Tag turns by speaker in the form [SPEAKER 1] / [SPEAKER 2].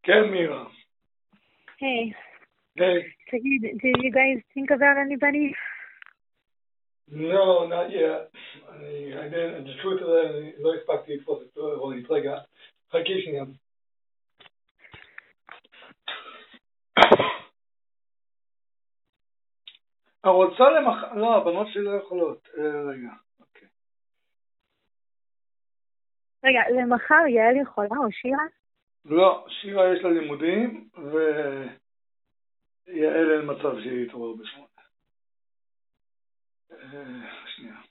[SPEAKER 1] כן, Mira.
[SPEAKER 2] Hey.
[SPEAKER 1] Hey.
[SPEAKER 2] Did you guys think about anybody?
[SPEAKER 1] No, not yet. I didn't, the truth is אני לא הספקתי לתפוס את רונית. רגע, חכי שנייה. הרוצה לא, הבנות שלי לא יכולות. רגע, אוקיי.
[SPEAKER 2] רגע, למחר יעל יכולה או שירה?
[SPEAKER 1] לא, שירה יש לה לימודים, ויעל אין מצב שהיא תתעורר בשמונה. שנייה.